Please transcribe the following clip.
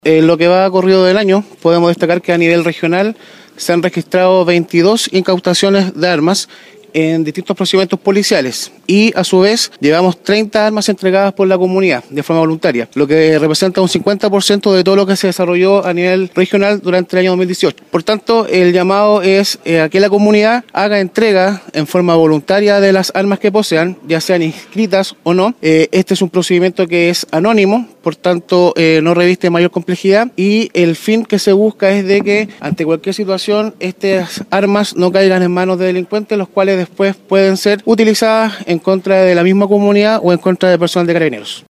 En lo que va corrido del año, podemos destacar que a nivel regional se han registrado 22 incautaciones de armas en distintos procedimientos policiales y a su vez llevamos 30 armas entregadas por la comunidad de forma voluntaria, lo que representa un 50% de todo lo que se desarrolló a nivel regional durante el año 2018. Por tanto, el llamado es a que la comunidad haga entrega en forma voluntaria de las armas que posean, ya sean inscritas o no. Este es un procedimiento que es anónimo, por tanto no reviste mayor complejidad y el fin que se busca es de que ante cualquier situación estas armas no caigan en manos de delincuentes, los cuales después pueden ser utilizadas en contra de la misma comunidad o en contra de personal de Carabineros.